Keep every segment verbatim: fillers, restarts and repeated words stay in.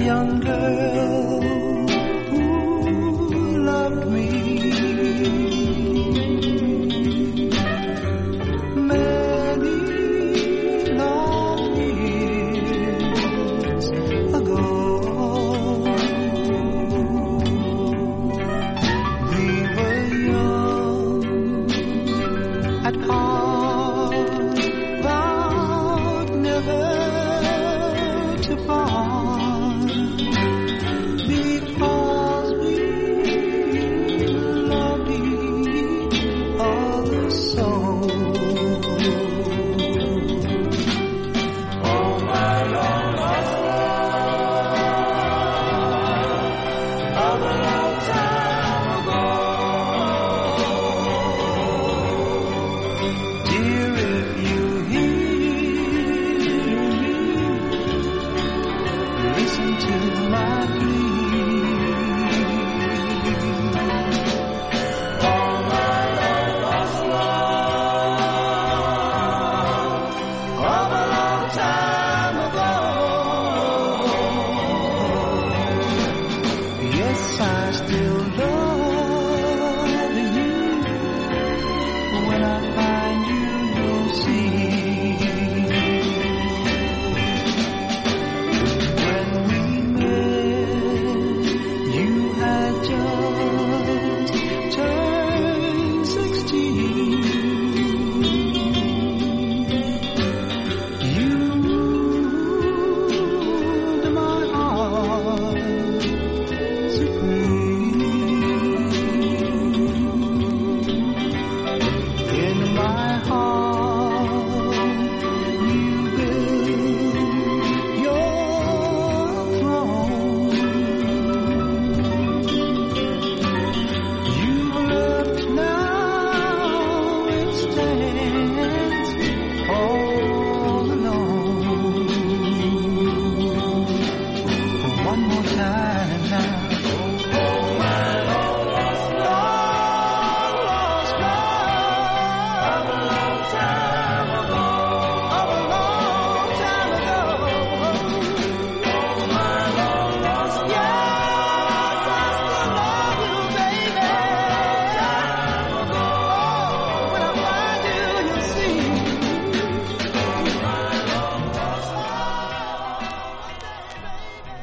young girl who loved me. Many long years ago, we were young at heart, vowed never to part, because we loved each other so. Oh, my long lost love of a long time ago. Dear, if you hear me, listen to my plea. All my long lost love of a long time ago. Yes, I still love you. When I find you, you'll see. When we met, you had just turned sixteen. You moved my heart supreme. In my heart, you built your throne. You've left now, it stands all alone. One more time now. Oh, my long lost love, lost love of a long time ago, of a long time ago. Oh, my long lost love, yes, I still love you, baby. Oh, when I find you, you'll see. Oh, my long lost love, baby.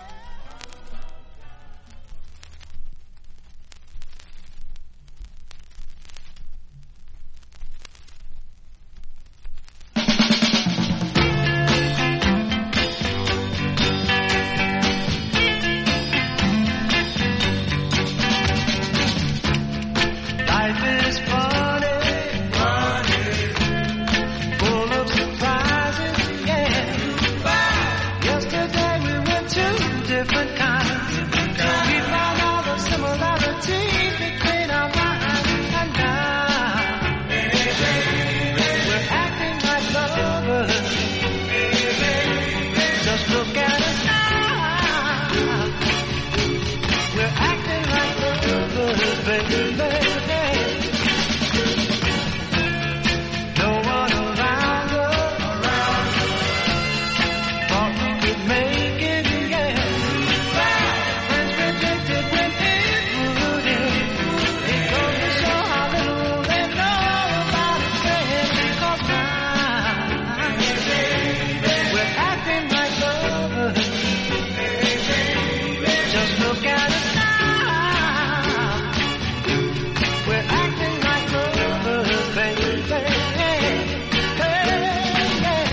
Life is funny, funny, full of surprises, yeah. Yesterday we went to different kinds. We found all the similarities between our minds, and now we're acting like lovers. Just look at us now. We're acting like lovers, baby. No one around us thought we could make it, yeah. Friends rejected when it would end. It goes to show how little they know about it, friends, because now we're acting like lovers. Just look at us now. We're acting like lovers, baby. Hey, yeah.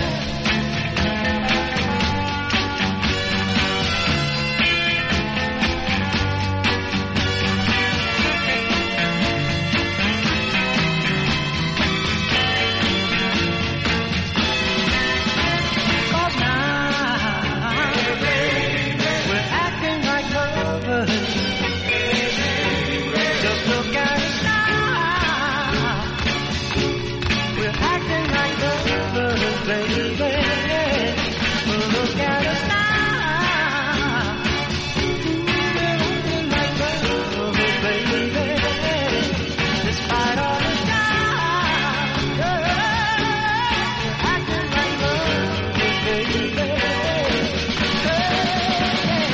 Cause now we're acting like lovers. Just look at us now. We're acting like lovers, baby. Look at us now. We're acting like lovers, baby. Despite all the time, we're acting like lovers, baby.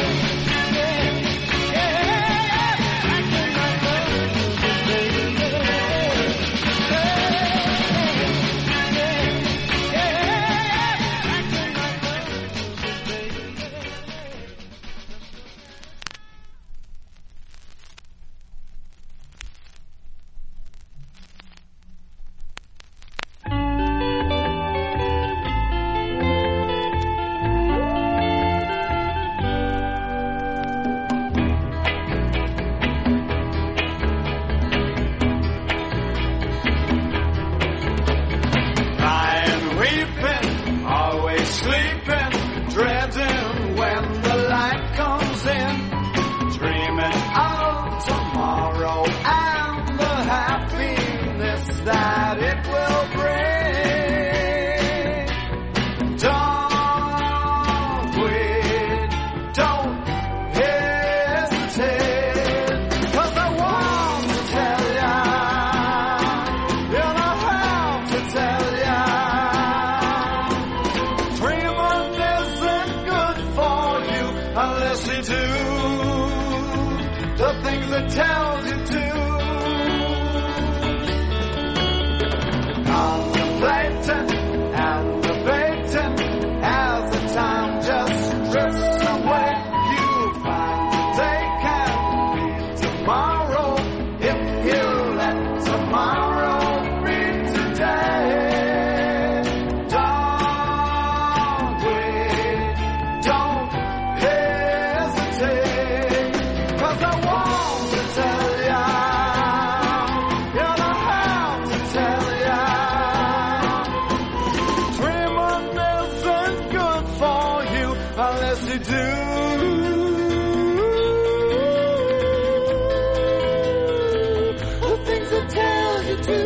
unless you do the things that tells you to. Contemplating and debating as the time just drifts away. You find today can be tomorrow if you let tomorrow be today. Don't wait, don't hesitate, 'cause I want to tell ya, you don't have to tell ya. Dreaming isn't good for you unless you do the things it tells you to.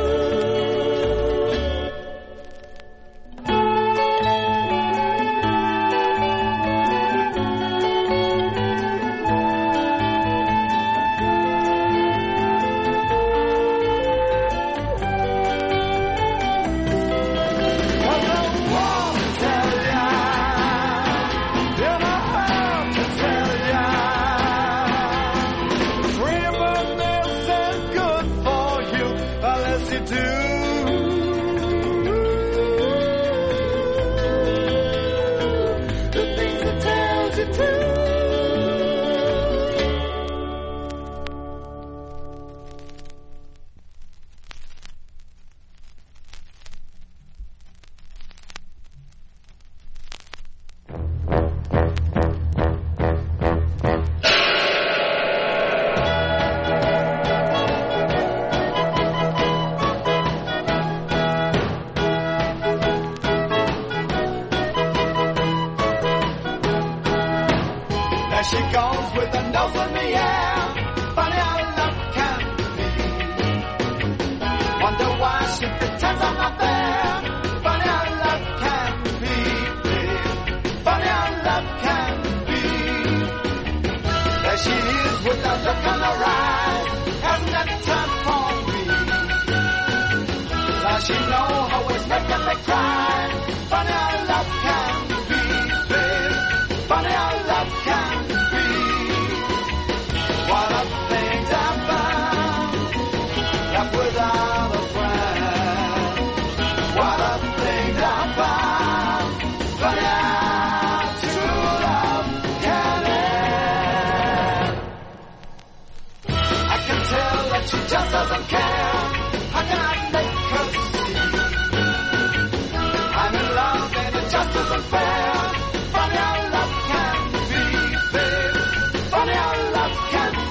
There she goes with the nose in the air. Funny how love can be. Wonder why she pretends I'm not there. Funny how love can be. Funny how love can be. There she is with the look on her eyes. Hasn't got time for me. Now she know how it's making me cry. Funny how love can be. Funny how love can be. What a thing to find, left without a friend. What a thing to find, funny how true love can end. I can tell that she just doesn't care. How can I make her see? I'm in love and it just isn't fair. Funny how love can be, babe. Funny how love can be.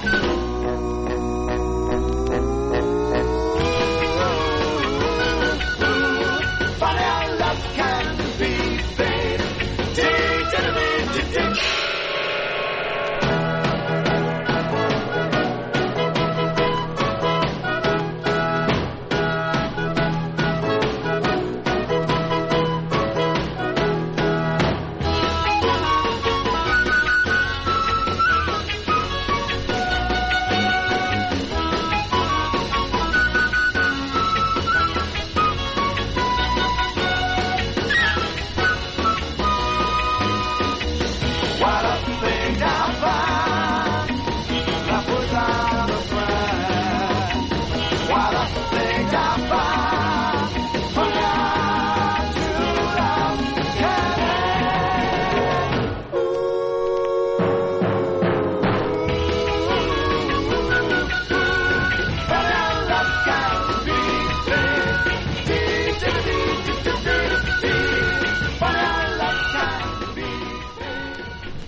Funny how love can be, babe. Dee, dee, dee, dee, dee. What a thing to find, left without a friend. What a thing to find, funny how true love can end. Funny how love can be, babe. Dee, dee, dee, dee, dee, dee, dee. Funny how love can be, babe.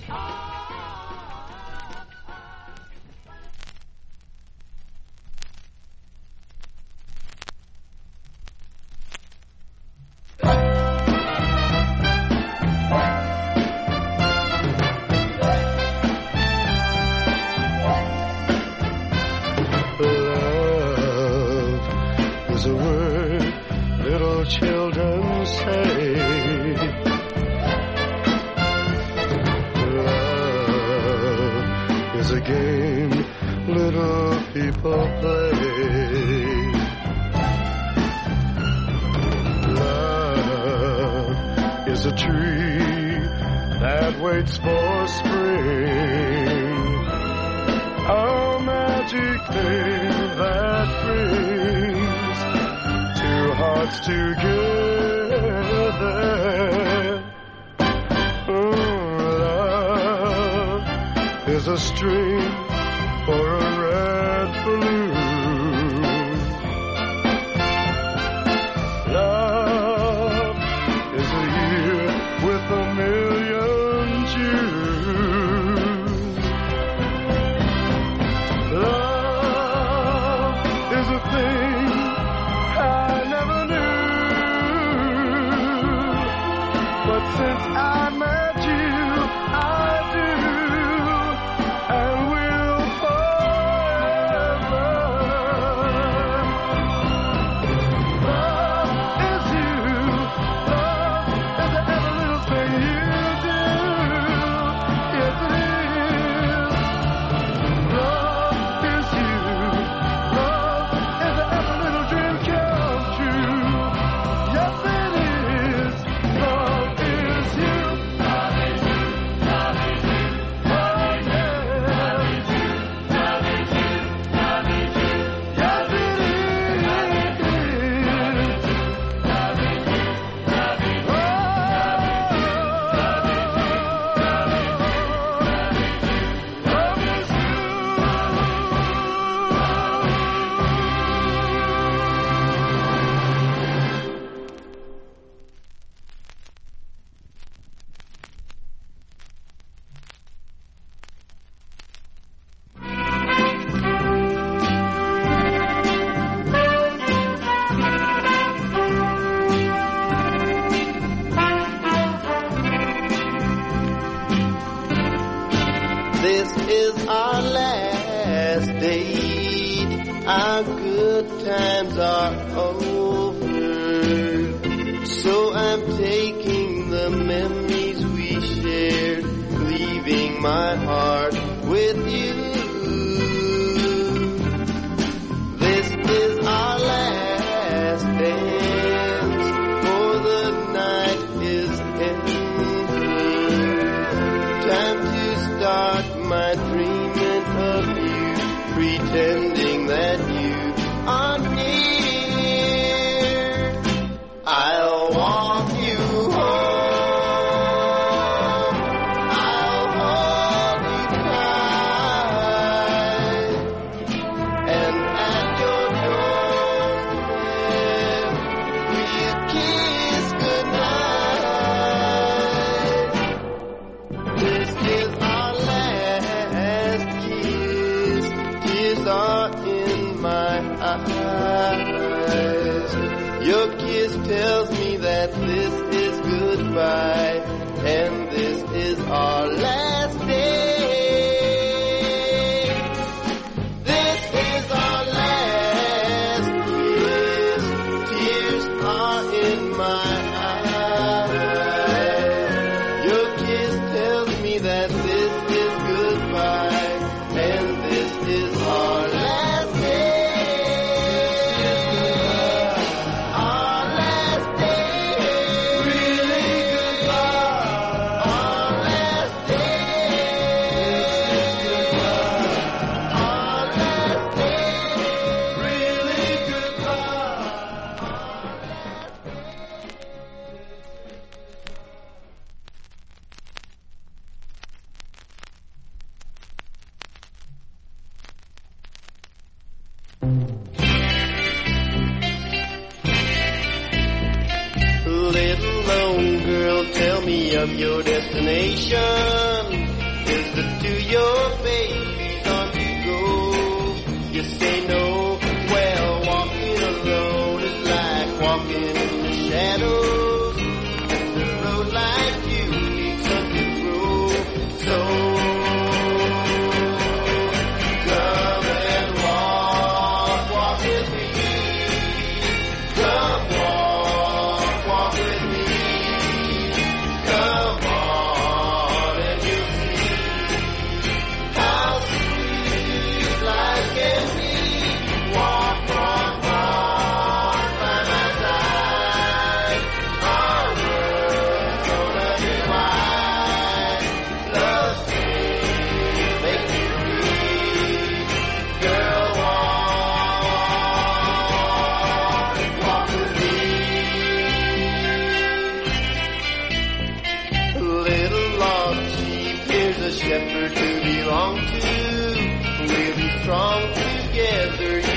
Love is a word little children say. Love is a game little people play. Love is a tree that waits for spring. A magic thing that brings two hearts together. Oh, love is a string for a red balloon. Love is a year with a million Jews. Love is a thing I never knew, but since I met you, I do, and will forever. Love is you. Love is every little thing you do. Yes, it is. Love is you. Love is every little dream come true. Yes, it is. Love is you. Love is you. Love is you. Oh, yeah. Love is you. Love is you. Love is you. Yes, it is. Love is you. Love is you. Love is you. Oh, love is you. This is our last date. Our good times are over. So I'm taking the memories we shared, leaving my heart with you. This is our last dance, for the night is ending. Time to start my dreaming of you, pretending that you are near. I'll walk you home. I'll hold you tight, and at your doorstep we'll kiss goodnight. This is our last kiss. Tears are in my eyes. Your kiss tells me that this is goodbye, and this is our last day. This is our last kiss. Tears are in my eyes. Your kiss tells me that this is goodbye, and this is our last day. Our last day. Really goodbye. Our last day. Our last day. Really goodbye. Little lone girl, tell me of your destination. Is it to your baby's arms you go? You say no, well, walking alone is like walking in the shadows. The road like you needs something to grow. So come and walk, walk with me. Come walk, walk with me. Come on, and you'll see how sweet life can be. Walk, walk, walk by my side. a shepherd to belong to. We'll be strong together.